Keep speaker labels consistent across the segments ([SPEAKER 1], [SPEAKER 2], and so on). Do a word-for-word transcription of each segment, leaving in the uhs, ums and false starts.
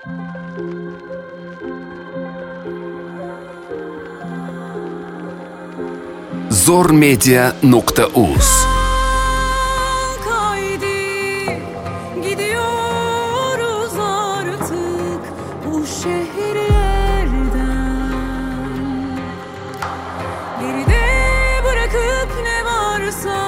[SPEAKER 1] zormedia nokta uz
[SPEAKER 2] Haydi gidiyoruz artık bu şehirlerden. Geride bırakıp ne varsa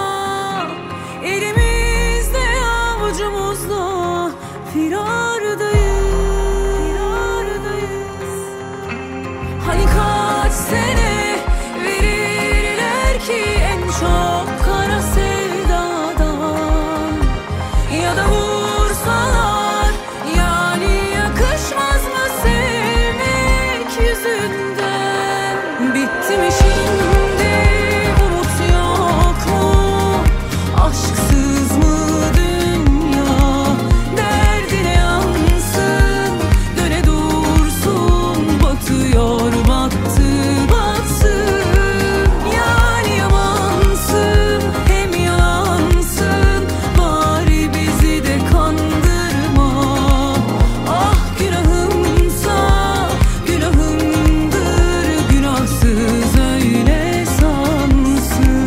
[SPEAKER 2] elimizde avucumuzda firardayız. Firardayız. Hani kaç sene verirler ki en çok kara sevdadan, ya da vursalar, yani yakışmaz mı sevmek yüzünden? Bitti mi şimdi, umut yok mu? Aşksız mı dünya? Derdine yansın, döne dursun, batıyor battı batsın. Yani yamansın hem yalansın, bari bizi de kandırma. Ah günahımsa günahımdır, günahsız öyle sansın.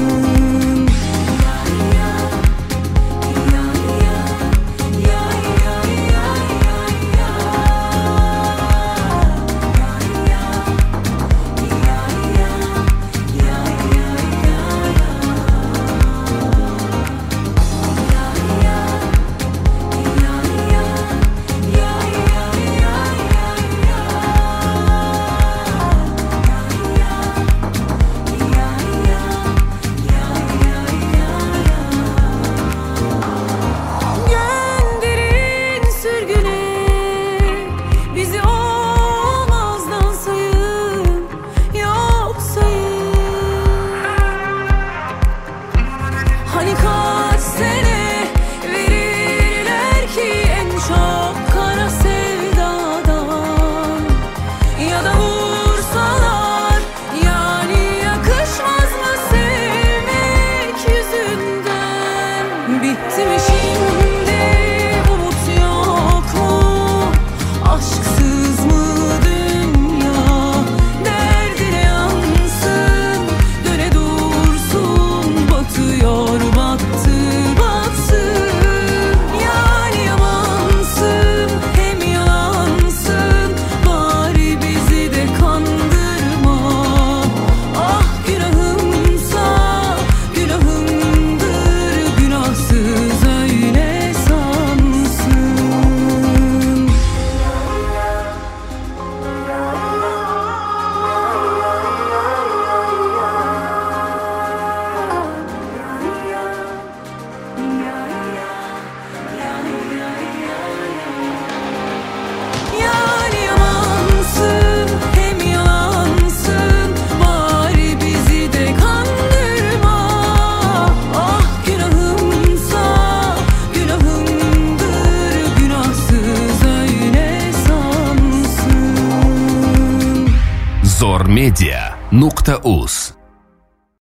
[SPEAKER 2] Gönderin sürgüne, bizi olmazdan sayın, yok sayın. Hani kaç sene verirler ki en çok kara sevdadan, ya da vursalar, yani yakışmaz mı sevmek yüzünden? Bitti mi şimdi, umut yok mu? Aşksız mı dünya? Derdine yansın, döne dursun, batıyor battı batsın. Yani yamansın hem yalansın, bari bizi de kandırma. Ah günahımsa günahımdır, günahsız öyle sansın. Yani yamansın hem yalansın, bari bizi de kandırma. Ah günahımsa günahımdır, günahsız öyle sansın.
[SPEAKER 1] zormedia nokta uz